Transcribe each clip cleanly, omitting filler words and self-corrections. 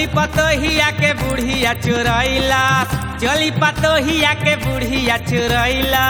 पतोहिया के बुढ़िया चुरैला, चली पतोहिया के बुढ़िया चुरैला,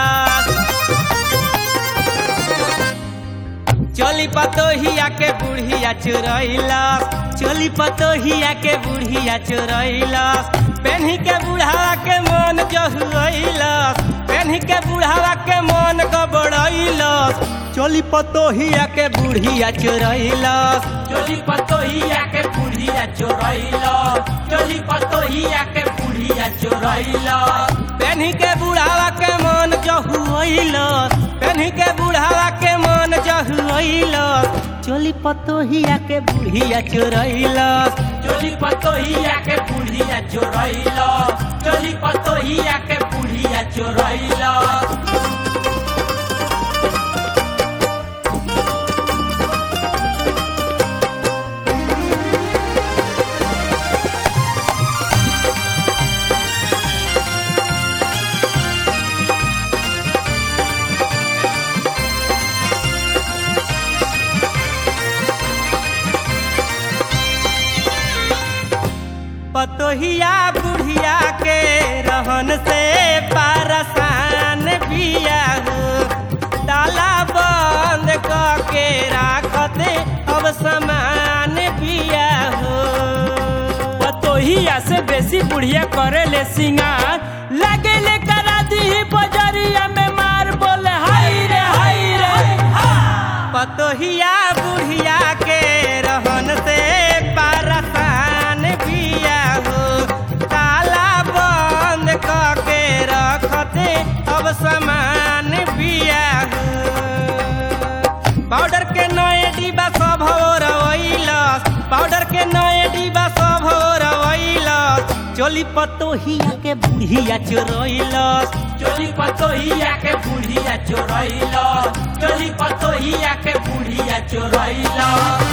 चली पतोहिया के बुढ़िया चुरैला, चली पतोहिया के बुढ़िया चुरैला, पेन्ही के बुढ़ावा के मन जहुआइला, पेन्ही के बुढ़ावा के मन गबड़ैला, चली पतोहिया के बुढ़िया चुरैला, चली पतोहिया के बुढ़िया चोरैला, चली पतोहिया के बुढ़िया चोरैला, पेन्ही के बुढ़ावा के मन जहुआइला, पेन्ही के बुढ़ावा के मन जहुआइला, चली पतोहिया के बुढ़िया चुरैला, चली पतोहिया के बुढ़िया चोरैला, चली पतोहिया के बुढ़िया चोरैला। पतोहिया बुढ़िया के रहन से परेशान बिया हो, ताला बंद करके राखते अब सामान बिया हो। पतोहिया से बेसी बुढ़िया करे ले सिंगार, लगे ले करा दी बजरिया में मार, बोले हाय रे हाय रे। पतोहिया बुढ़िया के रहन से परेशान बिया हो, ताला बंद करके रखते अब सामान बिया हो। पाउडर के नए डिब्बा सब हो रवैलस, पाउडर के नए डिब्बा सब हो रवैलस, चली पतोहिया के बुढ़िया चोरैलस, चली पतोहिया के बुढ़िया चोरैला, चली पतोहिया के बुढ़िया चोरैला।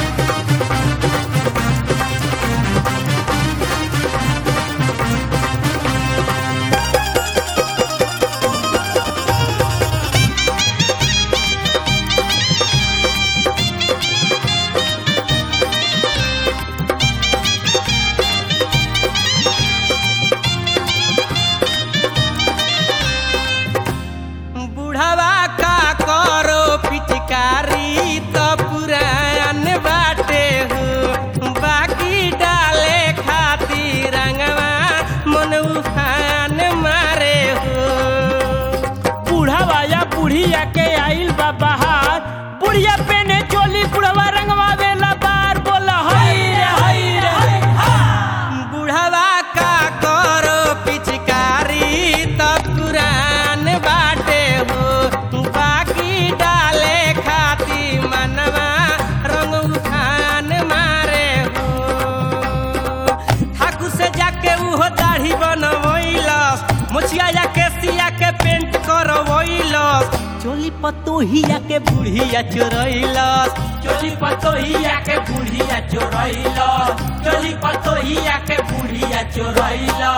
बुढ़वा का करो पिचकारी तो पुरान बाटे हो, बाकी डाले खातिर रंगवा मन उफान मारे हो। बुढ़ावा या बुढ़िया के आइल बा बहार, बुढ़िया पेने चोली बुढ़वा रंगवा वेला बार, बोला हाय रे हाय रे। बुढ़वा का करो पिचकारी तो पुरान बाटे हो, बाकी डाले खातिर मनवा रंग उठान मारे हो। ठाकुर से जाके उहो दाढ़ी बनवैलस, मुछिया जाके सिया के पेंट करवैलस, चोली पतोहिया के बुढ़िया चोरैलस, चली पतोहिया के बुढ़िया चोरैला, चली पतोहिया के बुढ़िया चोरैला।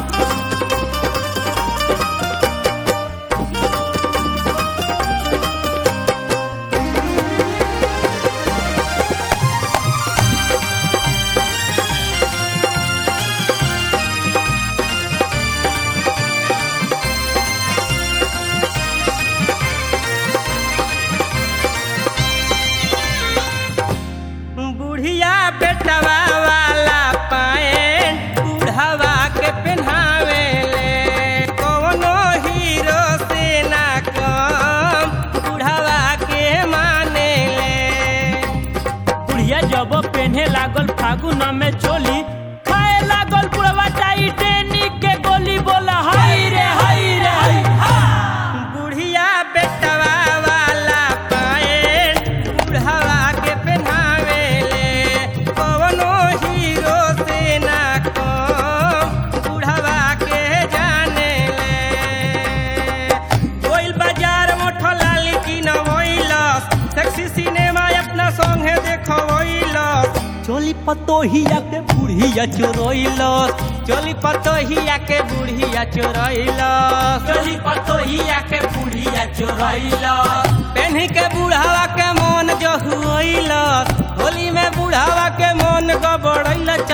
बुढ़िया बेटवा वाला पैंट बुढ़वा के पहनावे ले, कौनो हीरो से ना कम बुढ़वा के माने ले। बुढ़िया जब पेन्हे लागल फागुन में चोली, खाए लागल बुढ़वा टाइटेनिक के गोली, बोला हाय रे हाय रे। बुढ़िया बेटवा वाला पैंट बुढ़वा के पहनावे ले, कौनो हीरो से ना कम बुढ़वा के जाने ले। कोइल बाजार मोठ लाली की नवैलस, सेक्सी सिनेमा अपना संगे देखवैलस, चोली पतोहिया के बुढ़िया चोरैलस, चोली पतोहिया के बुढ़िया चोरैलस, चली पतोहिया के बुढ़िया चोरैला, पेन्ही के बुढ़ावा के मन जहुआइलस, होली में बुढ़ावा के मन गबड़ैलस,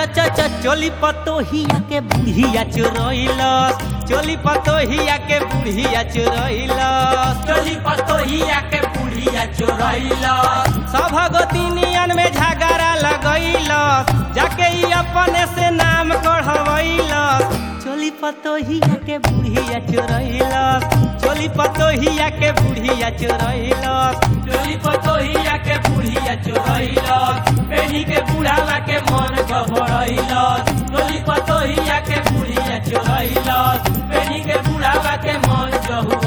चोली पतोहिया के बुढ़िया चुरैलस चोली पतोहिया के बुढ़िया चुरैलस चोली पतोहिया के बुढ़िया चोरैलस सब गोतिनियन में झगड़ा लगैलस जाके ई अपने से नाम कढ़वैलस चोली पतोहिया के बुढ़िया चुरैलस चोली पतोहिया के बुढ़िया चुरैलस चोली पतोहिया के बुढ़िया चोरैलस पेनी के बुढ़ावा के मन घबरैलस चोली पतोहिया के बुढ़िया चोरैलस पेनी के बुढ़ावा के मन